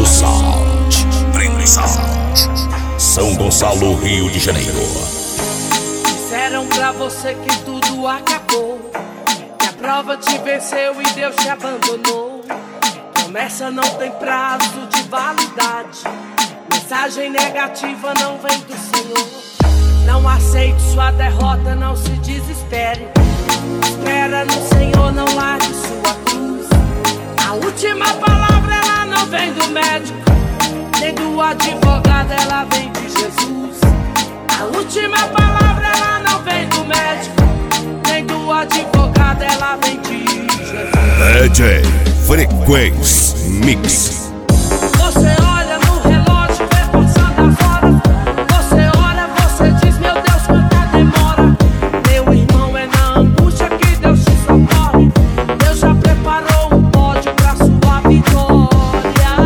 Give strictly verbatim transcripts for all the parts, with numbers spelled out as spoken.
Brendo Sound, Brendo Sound, São Gonçalo, Rio de Janeiro. Disseram pra você que tudo acabou, que a prova te venceu e Deus te abandonou. Promessa não tem prazo de validade, mensagem negativa não vem do Senhor. Não aceite sua derrota, não se desespere. Espera no Senhor, não largue sua cruz. A última palavra ela não vem do médico, nem do advogado, ela vem de Jesus. A última palavra ela não vem do médico, nem do advogado, ela vem de Jesus. D J Frequência Mix. Você olha no relógio, vê passando as horas. Você olha, você diz, meu Deus, quanta demora. Meu irmão, é na angústia que Deus te socorre. Deus já preparou um pódio pra sua vitória.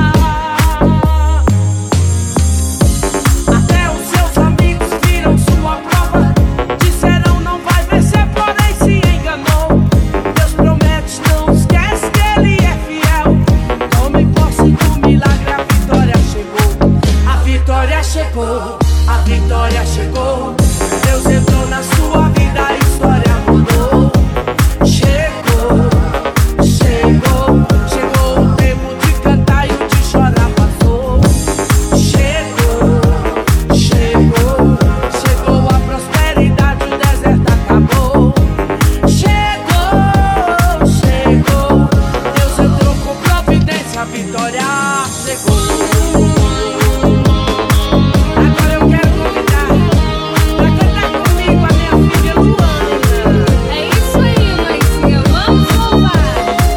Até os seus amigos viram sua prova, disseram não vai vencer, porém se enganou. Deus promete, não esquece que Ele é fiel. Tome posse do milagre, a vitória chegou. A vitória chegou, a vitória chegou. Deus entrou na sua vida, a história mudou. Chegou, chegou, chegou o tempo de cantar e o de chorar passou. Chegou, chegou, chegou a prosperidade, o deserto acabou. Chegou, chegou, Deus entrou com providência, a vitória chegou. Agora eu quero convidar pra cantar comigo a minha filha Luana. É isso aí, mãezinha, vamos louvar.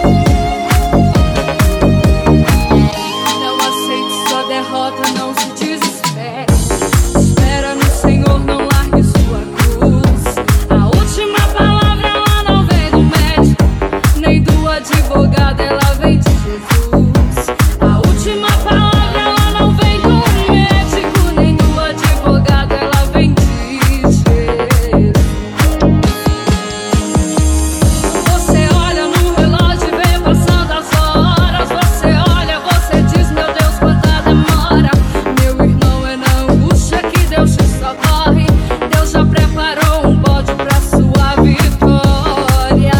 Não aceite sua derrota, não se desespere. Espera no Senhor, não largue sua cruz. A última palavra ela não vem do médico, nem do advogado, ela vem de Jesus. A última palavra ela não vem do médico, nem do advogado, ela vem de Jesus. Você olha no relógio e vê passando as horas. Você olha, você diz, meu Deus, quanta demora. Meu irmão, é na angústia que Deus te socorre. Deus já preparou um pódio pra sua vitória.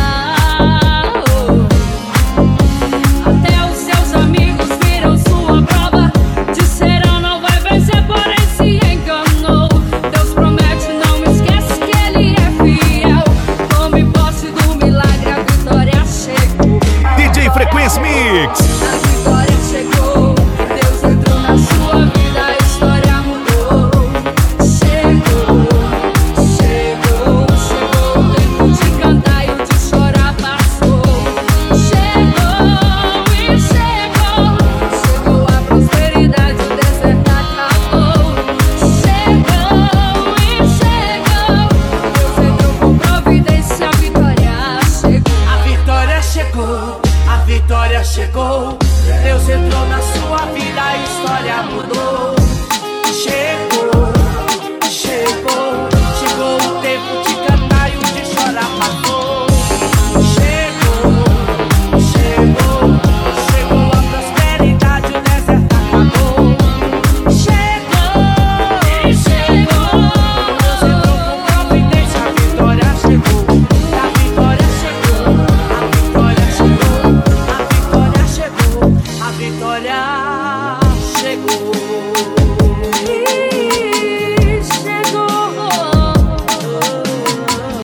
Até os seus amigos viram sua prova, disseram não vai vencer, porém se enganou. Deus promete, não esquece que Ele é fiel. Tome posse do milagre, a vitória chegou. D J Frequência Mix. A vitória chegou, Deus entrou na sua vida, a história mudou. Chegou, chegou, chegou o tempo de cantar e o de chorar passou. Chegou e chegou, chegou a prosperidade, o deserto acabou. Chegou e chegou, Deus entrou com providência, a vitória chegou. A vitória chegou, a vitória chegou. Deus entrou na sua vida, a história mudou. Chegou.